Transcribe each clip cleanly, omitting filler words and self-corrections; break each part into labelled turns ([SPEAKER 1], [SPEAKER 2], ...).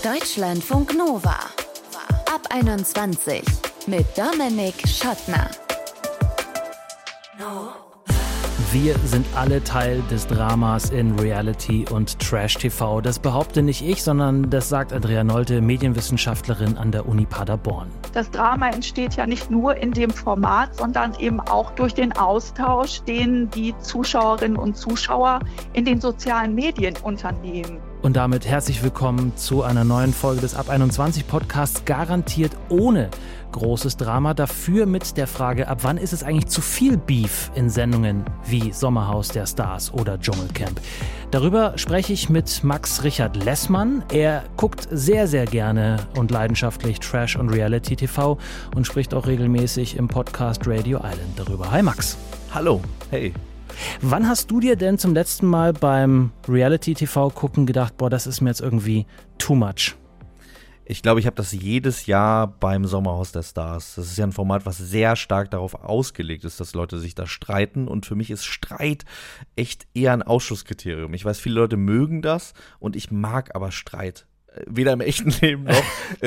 [SPEAKER 1] Deutschlandfunk Nova. Ab 21 mit Dominik Schottner.
[SPEAKER 2] Wir sind alle Teil des Dramas in Reality und Trash-TV. Das behaupte nicht ich, sondern das sagt Andrea Nolte, Medienwissenschaftlerin an der Uni Paderborn.
[SPEAKER 3] Das Drama entsteht ja nicht nur in dem Format, sondern eben auch durch den Austausch, den die Zuschauerinnen und Zuschauer in den sozialen Medien unternehmen.
[SPEAKER 2] Und damit herzlich willkommen zu einer neuen Folge des Ab 21 Podcasts, garantiert ohne großes Drama, dafür mit der Frage, ab wann ist es eigentlich zu viel Beef in Sendungen wie Sommerhaus der Stars oder Dschungelcamp. Darüber spreche ich mit Max Richard Lessmann. Er guckt sehr, sehr gerne und leidenschaftlich Trash- und Reality-TV und spricht auch regelmäßig im Podcast Radio Island darüber. Hi Max.
[SPEAKER 4] Hallo, hey.
[SPEAKER 2] Wann hast du dir denn zum letzten Mal beim Reality-TV gucken gedacht, boah, das ist mir jetzt irgendwie too much?
[SPEAKER 4] Ich glaube, ich habe das jedes Jahr beim Sommerhaus der Stars. Das ist ja ein Format, was sehr stark darauf ausgelegt ist, dass Leute sich da streiten. Und für mich ist Streit echt eher ein Ausschlusskriterium. Ich weiß, viele Leute mögen das und ich mag aber Streit. Weder im echten Leben noch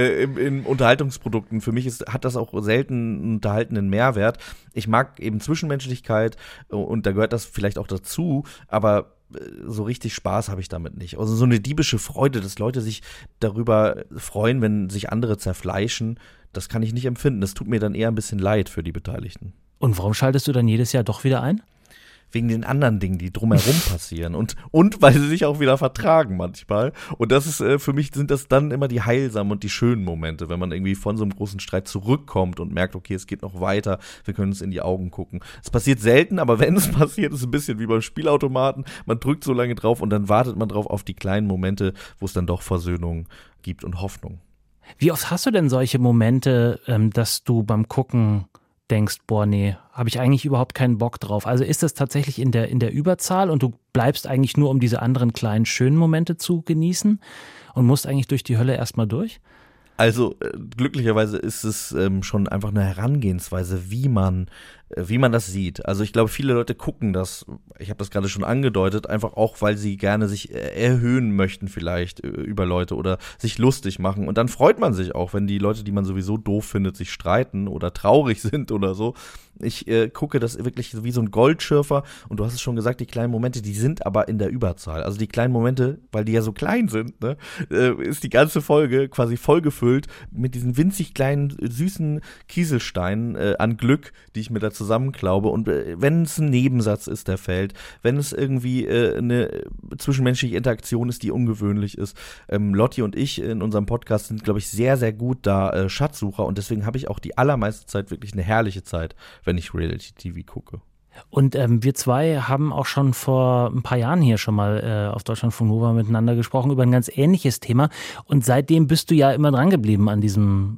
[SPEAKER 4] in Unterhaltungsprodukten. Für mich hat das auch selten einen unterhaltenden Mehrwert. Ich mag eben Zwischenmenschlichkeit und da gehört das vielleicht auch dazu, aber so richtig Spaß habe ich damit nicht. Also so eine diebische Freude, dass Leute sich darüber freuen, wenn sich andere zerfleischen, das kann ich nicht empfinden. Das tut mir dann eher ein bisschen leid für die Beteiligten.
[SPEAKER 2] Und warum schaltest du dann jedes Jahr doch wieder ein?
[SPEAKER 4] Wegen den anderen Dingen, die drumherum passieren und weil sie sich auch wieder vertragen manchmal. Und das ist, für mich sind das dann immer die heilsamen und die schönen Momente, wenn man irgendwie von so einem großen Streit zurückkommt und merkt, okay, es geht noch weiter, wir können uns in die Augen gucken. Es passiert selten, aber wenn es passiert, ist es ein bisschen wie beim Spielautomaten. Man drückt so lange drauf und dann wartet man drauf auf die kleinen Momente, wo es dann doch Versöhnung gibt und Hoffnung.
[SPEAKER 2] Wie oft hast du denn solche Momente, dass du beim Gucken denkst, boah, nee, habe ich eigentlich überhaupt keinen Bock drauf? Also ist das tatsächlich in der Überzahl und du bleibst eigentlich nur, um diese anderen kleinen, schönen Momente zu genießen und musst eigentlich durch die Hölle erstmal durch?
[SPEAKER 4] Also glücklicherweise ist es schon einfach eine Herangehensweise, wie man das sieht. Also ich glaube, viele Leute gucken das, ich habe das gerade schon angedeutet, einfach auch, weil sie gerne sich erhöhen möchten vielleicht über Leute oder sich lustig machen. Und dann freut man sich auch, wenn die Leute, die man sowieso doof findet, sich streiten oder traurig sind oder so. Ich gucke das wirklich wie so ein Goldschürfer und du hast es schon gesagt, die kleinen Momente, die sind aber in der Überzahl. Also die kleinen Momente, weil die ja so klein sind, ne, ist die ganze Folge quasi vollgefüllt mit diesen winzig kleinen, süßen Kieselsteinen an Glück, die ich mir da zusammenklaube. Und wenn es ein Nebensatz ist, der fällt, wenn es irgendwie eine zwischenmenschliche Interaktion ist, die ungewöhnlich ist. Lotti und ich in unserem Podcast sind, glaube ich, sehr, sehr gut da Schatzsucher und deswegen habe ich auch die allermeiste Zeit wirklich eine herrliche Zeit, wenn ich Reality-TV gucke.
[SPEAKER 2] Und wir zwei haben auch schon vor ein paar Jahren hier schon mal auf Deutschlandfunk Nova miteinander gesprochen über ein ganz ähnliches Thema. Und seitdem bist du ja immer dran geblieben an diesem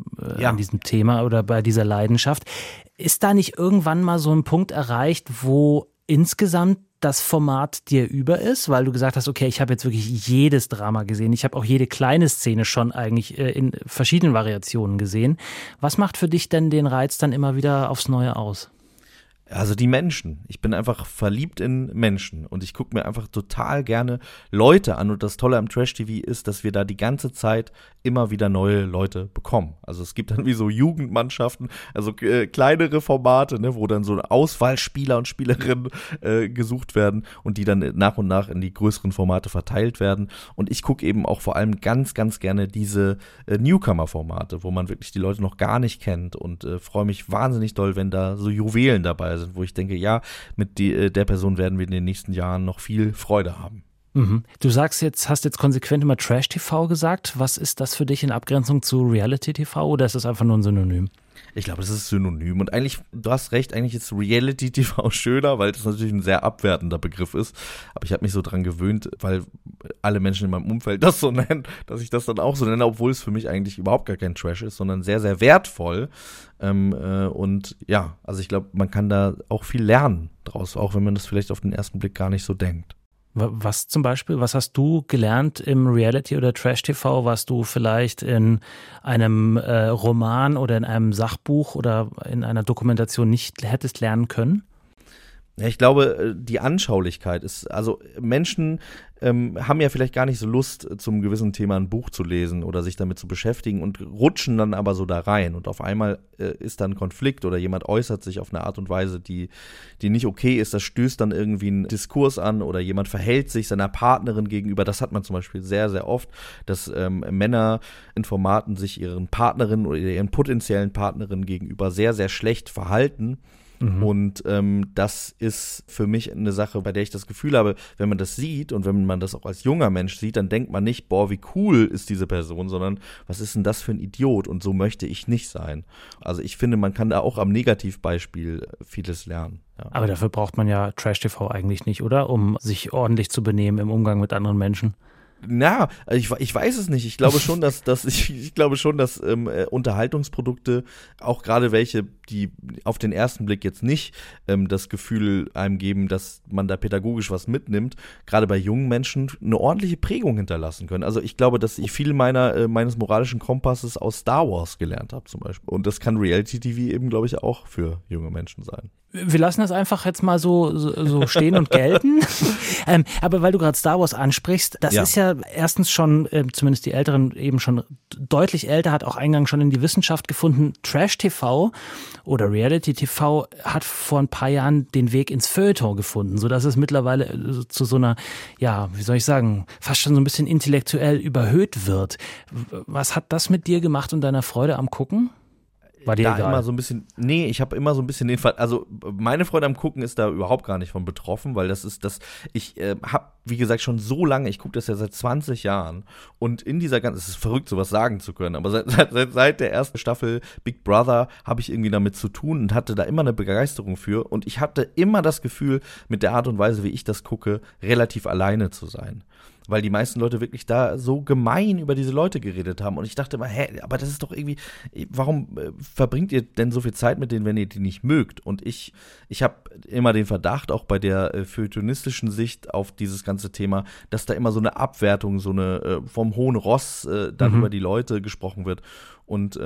[SPEAKER 2] Thema oder bei dieser Leidenschaft. Ist da nicht irgendwann mal so ein Punkt erreicht, wo insgesamt das Format dir über ist, weil du gesagt hast, okay, ich habe jetzt wirklich jedes Drama gesehen. Ich habe auch jede kleine Szene schon eigentlich in verschiedenen Variationen gesehen. Was macht für dich denn den Reiz dann immer wieder aufs Neue aus?
[SPEAKER 4] Also die Menschen. Ich bin einfach verliebt in Menschen und ich gucke mir einfach total gerne Leute an und das Tolle am Trash-TV ist, dass wir da die ganze Zeit immer wieder neue Leute bekommen. Also es gibt dann wie so Jugendmannschaften, also kleinere Formate, ne, wo dann so Auswahlspieler und Spielerinnen gesucht werden und die dann nach und nach in die größeren Formate verteilt werden. Und ich gucke eben auch vor allem ganz, ganz gerne diese Newcomer-Formate, wo man wirklich die Leute noch gar nicht kennt und freue mich wahnsinnig doll, wenn da so Juwelen dabei sind, wo ich denke, ja, mit der Person werden wir in den nächsten Jahren noch viel Freude haben.
[SPEAKER 2] Mhm. Du hast jetzt konsequent immer Trash-TV gesagt. Was ist das für dich in Abgrenzung zu Reality-TV oder ist das einfach nur ein Synonym?
[SPEAKER 4] Ich glaube, das ist Synonym und eigentlich, du hast recht, eigentlich ist Reality-TV schöner, weil das natürlich ein sehr abwertender Begriff ist, aber ich habe mich so dran gewöhnt, weil alle Menschen in meinem Umfeld das so nennen, dass ich das dann auch so nenne, obwohl es für mich eigentlich überhaupt gar kein Trash ist, sondern sehr, sehr wertvoll und ja, also ich glaube, man kann da auch viel lernen draus, auch wenn man das vielleicht auf den ersten Blick gar nicht so denkt.
[SPEAKER 2] Was zum Beispiel, was hast du gelernt im Reality- oder Trash-TV, was du vielleicht in einem Roman oder in einem Sachbuch oder in einer Dokumentation nicht hättest lernen können?
[SPEAKER 4] Ja, ich glaube, die Anschaulichkeit ist, also Menschen haben ja vielleicht gar nicht so Lust, zum gewissen Thema ein Buch zu lesen oder sich damit zu beschäftigen und rutschen dann aber so da rein. Und auf einmal ist da ein Konflikt oder jemand äußert sich auf eine Art und Weise, die nicht okay ist. Das stößt dann irgendwie einen Diskurs an oder jemand verhält sich seiner Partnerin gegenüber. Das hat man zum Beispiel sehr, sehr oft, dass Männer in Formaten sich ihren Partnerinnen oder ihren potenziellen Partnerinnen gegenüber sehr, sehr schlecht verhalten. Und das ist für mich eine Sache, bei der ich das Gefühl habe, wenn man das sieht und wenn man das auch als junger Mensch sieht, dann denkt man nicht, boah, wie cool ist diese Person, sondern was ist denn das für ein Idiot und so möchte ich nicht sein. Also ich finde, man kann da auch am Negativbeispiel vieles lernen. Ja.
[SPEAKER 2] Aber dafür braucht man ja Trash-TV eigentlich nicht, oder? Um sich ordentlich zu benehmen im Umgang mit anderen Menschen.
[SPEAKER 4] Na, ich weiß es nicht. Ich glaube schon, dass Unterhaltungsprodukte, auch gerade welche, die auf den ersten Blick jetzt nicht das Gefühl einem geben, dass man da pädagogisch was mitnimmt, gerade bei jungen Menschen eine ordentliche Prägung hinterlassen können. Also ich glaube, dass ich viel meines moralischen Kompasses aus Star Wars gelernt habe zum Beispiel. Und das kann Reality-TV eben, glaube ich, auch für junge Menschen sein.
[SPEAKER 2] Wir lassen das einfach jetzt mal so stehen und gelten. Aber weil du gerade Star Wars ansprichst, das ist ja erstens schon, zumindest die Älteren eben schon deutlich älter, hat auch Eingang schon in die Wissenschaft gefunden. Trash-TV oder Reality-TV hat vor ein paar Jahren den Weg ins Feuilleton gefunden, sodass es mittlerweile zu so einer, ja, wie soll ich sagen, fast schon so ein bisschen intellektuell überhöht wird. Was hat das mit dir gemacht und deiner Freude am Gucken? War dir egal?
[SPEAKER 4] Immer so ein bisschen, nee, ich habe immer so ein bisschen den Fall, also meine Freude am Gucken ist da überhaupt gar nicht von betroffen, weil ich habe, wie gesagt, schon so lange, ich gucke das ja seit 20 Jahren und in dieser ganzen, es ist verrückt, sowas sagen zu können, aber seit der ersten Staffel Big Brother habe ich irgendwie damit zu tun und hatte da immer eine Begeisterung für und ich hatte immer das Gefühl, mit der Art und Weise, wie ich das gucke, relativ alleine zu sein. Weil die meisten Leute wirklich da so gemein über diese Leute geredet haben. Und ich dachte immer, aber das ist doch irgendwie, warum verbringt ihr denn so viel Zeit mit denen, wenn ihr die nicht mögt? Und ich habe immer den Verdacht, auch bei der feuilletonistischen Sicht auf dieses ganze Thema, dass da immer so eine Abwertung, so eine vom hohen Ross dann über die Leute gesprochen wird. Und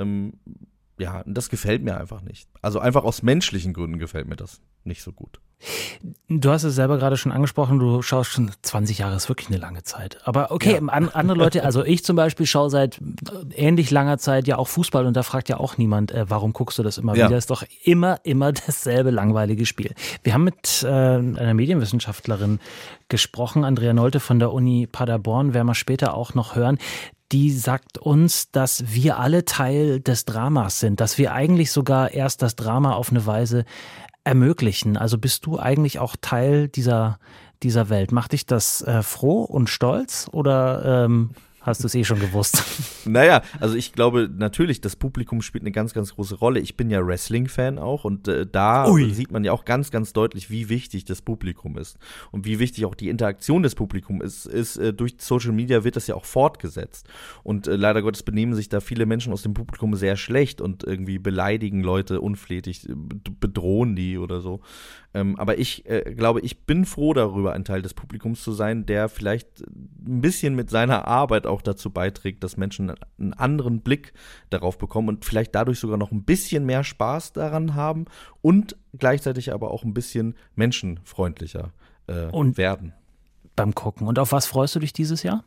[SPEAKER 4] das gefällt mir einfach nicht. Also einfach aus menschlichen Gründen gefällt mir das nicht so gut.
[SPEAKER 2] Du hast es selber gerade schon angesprochen, du schaust schon 20 Jahre, ist wirklich eine lange Zeit. Aber okay, andere Leute, also ich zum Beispiel schaue seit ähnlich langer Zeit ja auch Fußball und da fragt ja auch niemand, warum guckst du das immer wieder? Ist doch immer dasselbe langweilige Spiel. Wir haben mit einer Medienwissenschaftlerin gesprochen, Andrea Nolte von der Uni Paderborn, werden wir später auch noch hören. Die sagt uns, dass wir alle Teil des Dramas sind, dass wir eigentlich sogar erst das Drama auf eine Weise ermöglichen. Also bist du eigentlich auch Teil dieser Welt? Macht dich das froh und stolz oder hast du es schon gewusst?
[SPEAKER 4] Naja, also ich glaube natürlich, das Publikum spielt eine ganz, ganz große Rolle. Ich bin ja Wrestling-Fan auch und da sieht man ja auch ganz, ganz deutlich, wie wichtig das Publikum ist und wie wichtig auch die Interaktion des Publikums ist. Durch Social Media wird das ja auch fortgesetzt und leider Gottes benehmen sich da viele Menschen aus dem Publikum sehr schlecht und irgendwie beleidigen Leute unflätig, bedrohen die oder so. Aber ich glaube, ich bin froh darüber, ein Teil des Publikums zu sein, der vielleicht ein bisschen mit seiner Arbeit auch dazu beiträgt, dass Menschen einen anderen Blick darauf bekommen und vielleicht dadurch sogar noch ein bisschen mehr Spaß daran haben und gleichzeitig aber auch ein bisschen menschenfreundlicher werden.
[SPEAKER 2] Beim Gucken. Und auf was freust du dich dieses Jahr?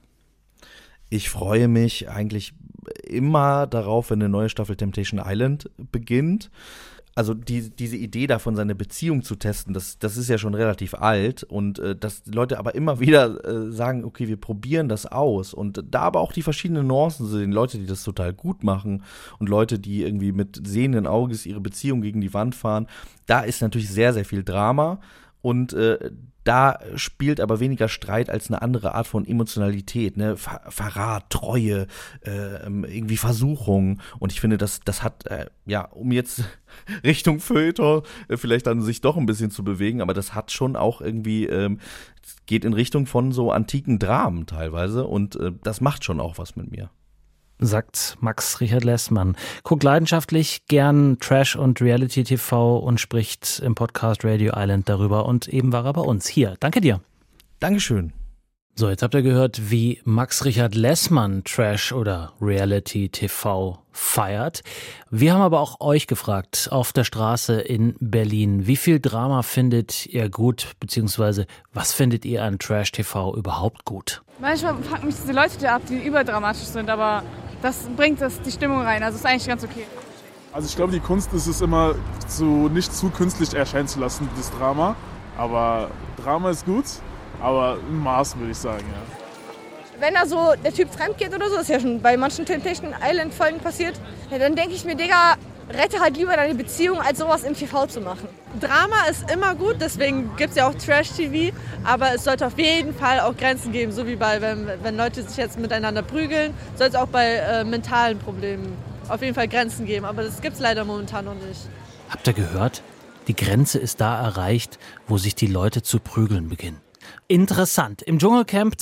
[SPEAKER 4] Ich freue mich eigentlich immer darauf, wenn eine neue Staffel Temptation Island beginnt. Also diese Idee davon, seine Beziehung zu testen, das ist ja schon relativ alt und dass die Leute aber immer wieder sagen, okay, wir probieren das aus und da aber auch die verschiedenen Nuancen sehen, Leute, die das total gut machen und Leute, die irgendwie mit sehenden Auges ihre Beziehung gegen die Wand fahren, da ist natürlich sehr, sehr viel Drama und da spielt aber weniger Streit als eine andere Art von Emotionalität, ne? Verrat, Treue, irgendwie Versuchung. Und ich finde, das hat, um jetzt Richtung Feuilleton vielleicht dann sich doch ein bisschen zu bewegen, aber das hat schon auch irgendwie, geht in Richtung von so antiken Dramen teilweise und das macht schon auch was mit mir.
[SPEAKER 2] Sagt Max Richard Lessmann. Guckt leidenschaftlich gern Trash- und Reality-TV und spricht im Podcast Radio Island darüber. Und eben war er bei uns hier. Danke dir.
[SPEAKER 4] Dankeschön.
[SPEAKER 2] So, jetzt habt ihr gehört, wie Max Richard Lessmann Trash oder Reality TV feiert. Wir haben aber auch euch gefragt auf der Straße in Berlin. Wie viel Drama findet ihr gut, beziehungsweise was findet ihr an Trash TV überhaupt gut?
[SPEAKER 5] Manchmal packen mich diese Leute ab, die überdramatisch sind, aber das bringt die Stimmung rein. Also ist eigentlich ganz okay.
[SPEAKER 6] Also ich glaube, die Kunst ist es immer, nicht zu künstlich erscheinen zu lassen, das Drama. Aber Drama ist gut. Aber in Maßen, würde ich sagen, ja.
[SPEAKER 5] Wenn da so der Typ fremd geht oder so, das ist ja schon bei manchen Temptation Island-Folgen passiert, ja, dann denke ich mir, Digga, rette halt lieber deine Beziehung, als sowas im TV zu machen.
[SPEAKER 7] Drama ist immer gut, deswegen gibt es ja auch Trash-TV, aber es sollte auf jeden Fall auch Grenzen geben, so wie wenn Leute sich jetzt miteinander prügeln, soll es auch bei mentalen Problemen auf jeden Fall Grenzen geben, aber das gibt es leider momentan noch nicht.
[SPEAKER 2] Habt ihr gehört? Die Grenze ist da erreicht, wo sich die Leute zu prügeln beginnen. Interessant. Im Dschungelcamp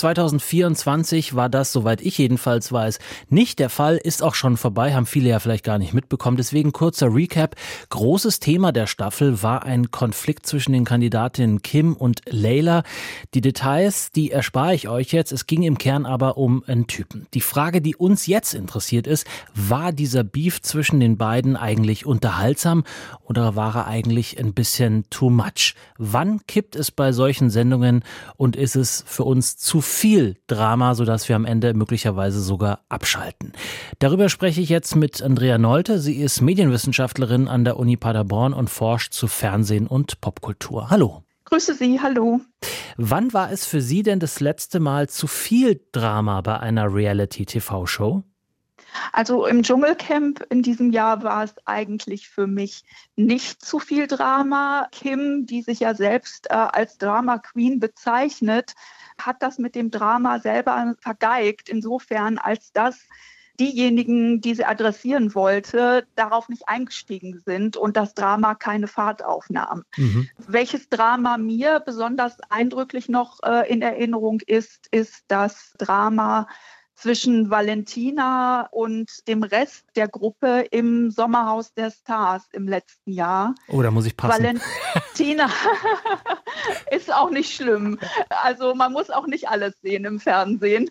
[SPEAKER 2] 2024 war das, soweit ich jedenfalls weiß, nicht der Fall. Ist auch schon vorbei, haben viele ja vielleicht gar nicht mitbekommen. Deswegen kurzer Recap. Großes Thema der Staffel war ein Konflikt zwischen den Kandidatinnen Kim und Layla. Die Details, die erspare ich euch jetzt. Es ging im Kern aber um einen Typen. Die Frage, die uns jetzt interessiert ist, war dieser Beef zwischen den beiden eigentlich unterhaltsam oder war er eigentlich ein bisschen too much? Wann kippt es bei solchen Sendungen und ist es für uns zu viel Drama, sodass wir am Ende möglicherweise sogar abschalten? Darüber spreche ich jetzt mit Andrea Nolte. Sie ist Medienwissenschaftlerin an der Uni Paderborn und forscht zu Fernsehen und Popkultur. Hallo.
[SPEAKER 3] Grüße Sie, hallo.
[SPEAKER 2] Wann war es für Sie denn das letzte Mal zu viel Drama bei einer Reality-TV-Show?
[SPEAKER 3] Also im Dschungelcamp in diesem Jahr war es eigentlich für mich nicht zu viel Drama. Kim, die sich ja selbst als Drama Queen bezeichnet, hat das mit dem Drama selber vergeigt, insofern als dass diejenigen, die sie adressieren wollte, darauf nicht eingestiegen sind und das Drama keine Fahrt aufnahm. Welches Drama mir besonders eindrücklich noch in Erinnerung ist das Drama zwischen Valentina und dem Rest der Gruppe im Sommerhaus der Stars im letzten Jahr.
[SPEAKER 2] Oh, da muss ich passen.
[SPEAKER 3] Valentina ist auch nicht schlimm. Also man muss auch nicht alles sehen im Fernsehen.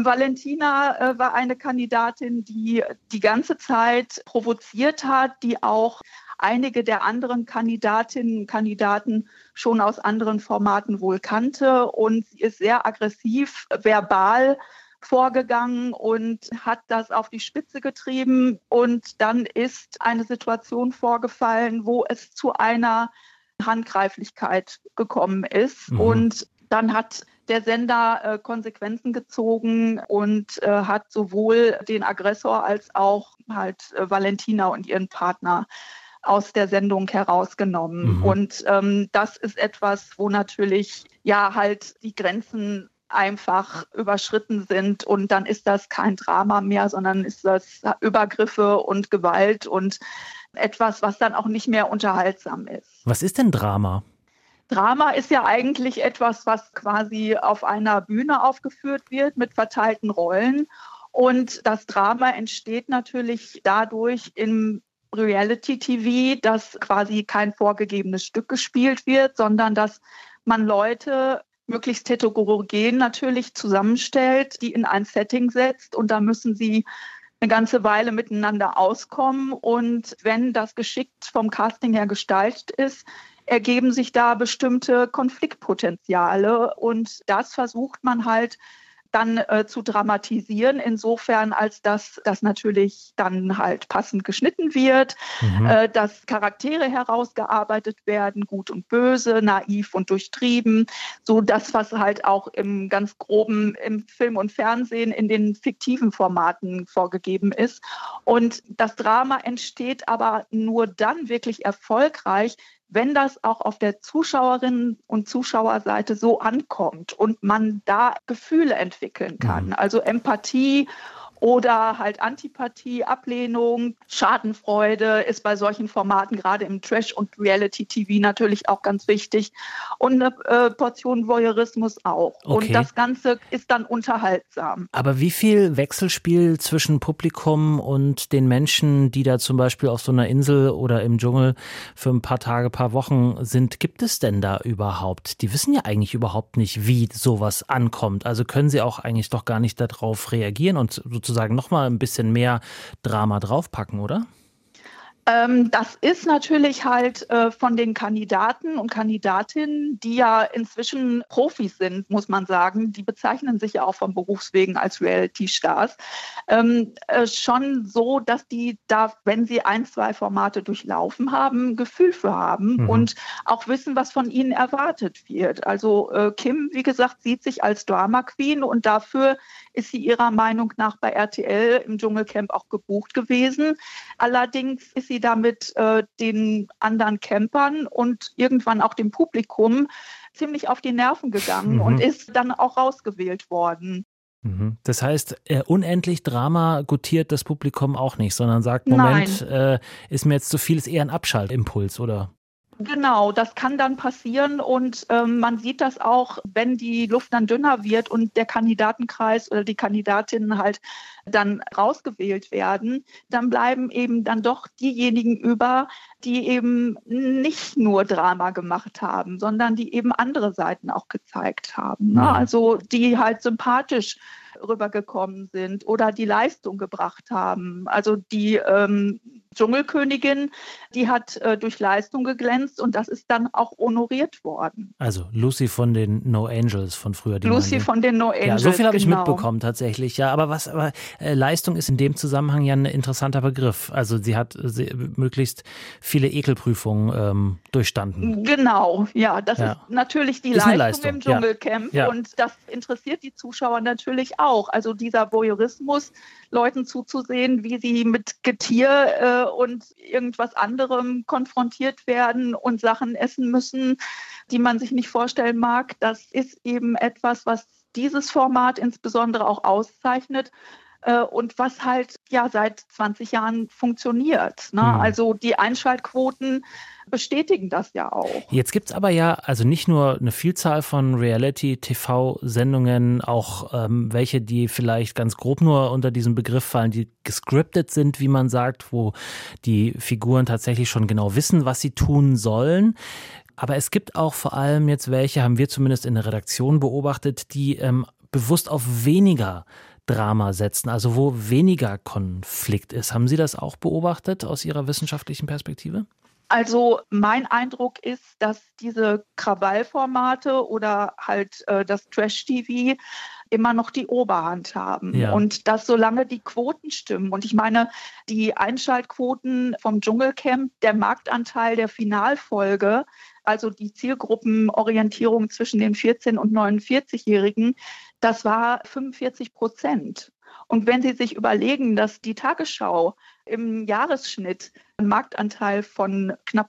[SPEAKER 3] Valentina war eine Kandidatin, die die ganze Zeit provoziert hat, die auch einige der anderen Kandidatinnen und Kandidaten schon aus anderen Formaten wohl kannte. Und sie ist sehr aggressiv, verbal vorgegangen und hat das auf die Spitze getrieben. Und dann ist eine Situation vorgefallen, wo es zu einer Handgreiflichkeit gekommen ist. Und dann hat der Sender Konsequenzen gezogen und hat sowohl den Aggressor als auch halt Valentina und ihren Partner aus der Sendung herausgenommen. Und das ist etwas, wo natürlich ja halt die Grenzen einfach überschritten sind und dann ist das kein Drama mehr, sondern ist das Übergriffe und Gewalt und etwas, was dann auch nicht mehr unterhaltsam ist.
[SPEAKER 2] Was ist denn Drama?
[SPEAKER 3] Drama ist ja eigentlich etwas, was quasi auf einer Bühne aufgeführt wird mit verteilten Rollen und das Drama entsteht natürlich dadurch im Reality-TV, dass quasi kein vorgegebenes Stück gespielt wird, sondern dass man Leute möglichst heterogen natürlich zusammenstellt, die in ein Setting setzt und da müssen sie eine ganze Weile miteinander auskommen und wenn das geschickt vom Casting her gestaltet ist, ergeben sich da bestimmte Konfliktpotenziale und das versucht man halt dann zu dramatisieren, insofern als dass das natürlich dann halt passend geschnitten wird, dass Charaktere herausgearbeitet werden, gut und böse, naiv und durchtrieben, so das, was halt auch im ganz groben im Film und Fernsehen in den fiktiven Formaten vorgegeben ist. Und das Drama entsteht aber nur dann wirklich erfolgreich, wenn das auch auf der Zuschauerinnen- und Zuschauerseite so ankommt und man da Gefühle entwickeln kann, also Empathie oder halt Antipathie, Ablehnung, Schadenfreude ist bei solchen Formaten gerade im Trash- und Reality-TV natürlich auch ganz wichtig und eine Portion Voyeurismus auch.
[SPEAKER 2] Okay.
[SPEAKER 3] Und das Ganze ist dann unterhaltsam.
[SPEAKER 2] Aber wie viel Wechselspiel zwischen Publikum und den Menschen, die da zum Beispiel auf so einer Insel oder im Dschungel für ein paar Tage, paar Wochen sind, gibt es denn da überhaupt? Die wissen ja eigentlich überhaupt nicht, wie sowas ankommt. Also können sie auch eigentlich doch gar nicht darauf reagieren und sozusagen nochmal ein bisschen mehr Drama draufpacken, oder?
[SPEAKER 3] Das ist natürlich halt von den Kandidaten und Kandidatinnen, die ja inzwischen Profis sind, muss man sagen. Die bezeichnen sich ja auch von Berufswegen als Reality-Stars. Schon so, dass die da, wenn sie 1, 2 Formate durchlaufen haben, Gefühl für haben und auch wissen, was von ihnen erwartet wird. Also Kim, wie gesagt, sieht sich als Drama Queen und dafür ist sie ihrer Meinung nach bei RTL im Dschungelcamp auch gebucht gewesen. Allerdings ist sie damit den anderen Campern und irgendwann auch dem Publikum ziemlich auf die Nerven gegangen und ist dann auch rausgewählt worden.
[SPEAKER 2] Das heißt, unendlich Drama gutiert das Publikum auch nicht, sondern sagt, Moment, ist mir jetzt zu viel, ist eher ein Abschaltimpuls, oder?
[SPEAKER 3] Genau, das kann dann passieren und man sieht das auch, wenn die Luft dann dünner wird und der Kandidatenkreis oder die Kandidatinnen halt dann rausgewählt werden, dann bleiben eben dann doch diejenigen über, die eben nicht nur Drama gemacht haben, sondern die eben andere Seiten auch gezeigt haben. Ne? Also die halt sympathisch rübergekommen sind oder die Leistung gebracht haben. Also die Dschungelkönigin, die hat durch Leistung geglänzt und das ist dann auch honoriert worden.
[SPEAKER 2] Also Lucy von den No Angels von früher.
[SPEAKER 3] Lucy von den No Angels,
[SPEAKER 2] ja, so viel habe ich
[SPEAKER 3] genau
[SPEAKER 2] mitbekommen tatsächlich. Ja, aber Leistung ist in dem Zusammenhang ja ein interessanter Begriff. Also sie hat möglichst viele Ekelprüfungen durchstanden.
[SPEAKER 3] Genau, ja, das ist natürlich die Leistung im Dschungelcamp und das interessiert die Zuschauer natürlich auch. Also dieser Voyeurismus, Leuten zuzusehen, wie sie mit Getier und irgendwas anderem konfrontiert werden und Sachen essen müssen, die man sich nicht vorstellen mag. Das ist eben etwas, was dieses Format insbesondere auch auszeichnet und was halt seit 20 Jahren funktioniert. Ne? Also die Einschaltquoten bestätigen das ja auch.
[SPEAKER 2] Jetzt gibt es aber also nicht nur eine Vielzahl von Reality-TV-Sendungen, auch welche, die vielleicht ganz grob nur unter diesem Begriff fallen, die gescriptet sind, wie man sagt, wo die Figuren tatsächlich schon genau wissen, was sie tun sollen. Aber es gibt auch vor allem jetzt welche, haben wir zumindest in der Redaktion beobachtet, die bewusst auf weniger Drama setzen, also wo weniger Konflikt ist. Haben Sie das auch beobachtet aus Ihrer wissenschaftlichen Perspektive?
[SPEAKER 3] Also mein Eindruck ist, dass diese Krawallformate oder halt das Trash-TV immer noch die Oberhand haben. Ja. Und dass solange die Quoten stimmen, und ich meine, die Einschaltquoten vom Dschungelcamp, der Marktanteil der Finalfolge, also die Zielgruppenorientierung zwischen den 14- und 49-Jährigen, das war 45%. Und wenn Sie sich überlegen, dass die Tagesschau im Jahresschnitt einen Marktanteil von knapp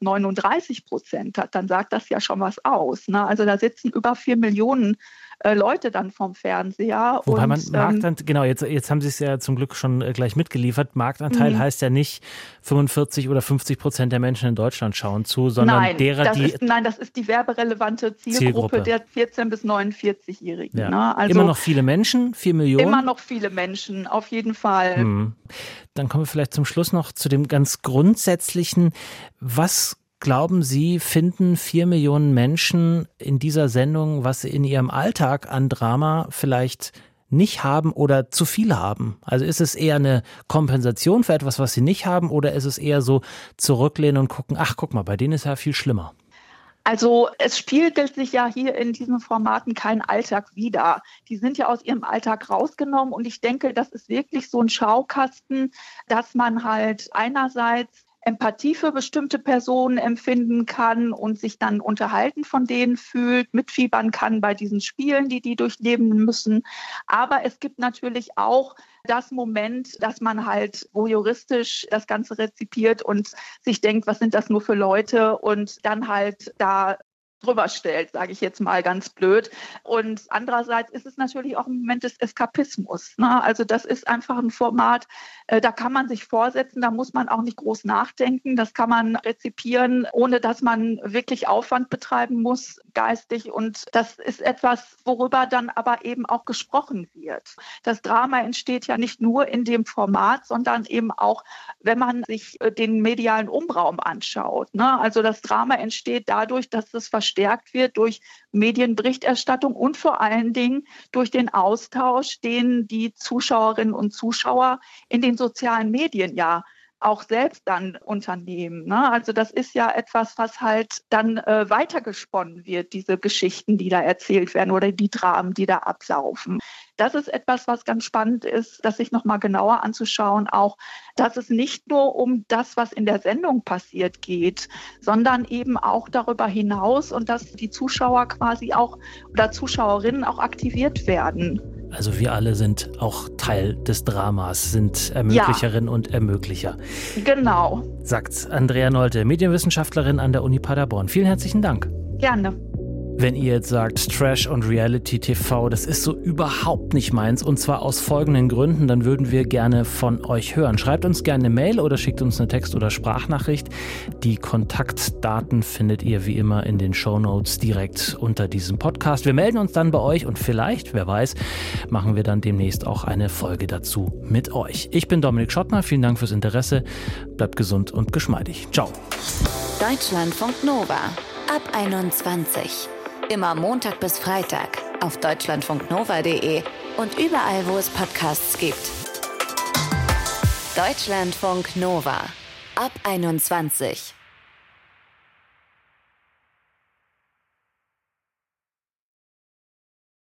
[SPEAKER 3] 39% hat, dann sagt das ja schon was aus. Ne? Also da sitzen über 4 Millionen Leute dann vom Fernseher.
[SPEAKER 2] Wobei man Marktanteil, genau, jetzt haben Sie es ja zum Glück schon gleich mitgeliefert. Marktanteil heißt ja nicht 45 oder 50% der Menschen in Deutschland schauen zu, sondern
[SPEAKER 3] das ist die werberelevante Zielgruppe der 14- bis 49-Jährigen.
[SPEAKER 2] Ja.
[SPEAKER 3] Ne? Also
[SPEAKER 2] immer noch viele Menschen, 4 Millionen?
[SPEAKER 3] Immer noch viele Menschen, auf jeden Fall.
[SPEAKER 2] Dann kommen wir vielleicht zum Schluss noch zu dem ganz Grundsätzlichen. Was glauben Sie, finden 4 Millionen Menschen in dieser Sendung, was sie in ihrem Alltag an Drama vielleicht nicht haben oder zu viel haben? Also ist es eher eine Kompensation für etwas, was sie nicht haben, oder ist es eher so zurücklehnen und gucken, ach guck mal, bei denen ist ja viel schlimmer?
[SPEAKER 3] Also es spiegelt sich ja hier in diesen Formaten kein Alltag wider. Die sind ja aus ihrem Alltag rausgenommen und ich denke, das ist wirklich so ein Schaukasten, dass man halt einerseits Empathie für bestimmte Personen empfinden kann und sich dann unterhalten von denen fühlt, mitfiebern kann bei diesen Spielen, die durchleben müssen. Aber es gibt natürlich auch das Moment, dass man halt voyeuristisch das Ganze rezipiert und sich denkt, was sind das nur für Leute, und dann halt da drüber stellt, sage ich jetzt mal ganz blöd. Und andererseits ist es natürlich auch ein Moment des Eskapismus. Ne? Also das ist einfach ein Format, da kann man sich vorsetzen, da muss man auch nicht groß nachdenken, das kann man rezipieren, ohne dass man wirklich Aufwand betreiben muss, geistig. Und das ist etwas, worüber dann aber eben auch gesprochen wird. Das Drama entsteht ja nicht nur in dem Format, sondern eben auch, wenn man sich den medialen Umraum anschaut. Ne? Also das Drama entsteht dadurch, dass es verstärkt wird durch Medienberichterstattung und vor allen Dingen durch den Austausch, den die Zuschauerinnen und Zuschauer in den sozialen Medien ja auch selbst dann unternehmen. Ne? Also das ist ja etwas, was halt dann weitergesponnen wird, diese Geschichten, die da erzählt werden oder die Dramen, die da ablaufen. Das ist etwas, was ganz spannend ist, das sich nochmal genauer anzuschauen, auch, dass es nicht nur um das, was in der Sendung passiert, geht, sondern eben auch darüber hinaus und dass die Zuschauer quasi auch oder Zuschauerinnen auch aktiviert werden.
[SPEAKER 2] Also wir alle sind auch Teil des Dramas, sind Ermöglicherinnen und Ermöglicher.
[SPEAKER 3] Genau.
[SPEAKER 2] Sagt Andrea Nolte, Medienwissenschaftlerin an der Uni Paderborn. Vielen herzlichen Dank.
[SPEAKER 3] Gerne.
[SPEAKER 2] Wenn ihr jetzt sagt, Trash und Reality TV, das ist so überhaupt nicht meins und zwar aus folgenden Gründen, dann würden wir gerne von euch hören. Schreibt uns gerne eine Mail oder schickt uns eine Text- oder Sprachnachricht. Die Kontaktdaten findet ihr wie immer in den Shownotes direkt unter diesem Podcast. Wir melden uns dann bei euch und vielleicht, wer weiß, machen wir dann demnächst auch eine Folge dazu mit euch. Ich bin Dominik Schottner, vielen Dank fürs Interesse. Bleibt gesund und geschmeidig. Ciao.
[SPEAKER 1] Deutschlandfunk Nova ab 21. Immer Montag bis Freitag auf deutschlandfunknova.de und überall, wo es Podcasts gibt. Deutschlandfunk Nova ab 21.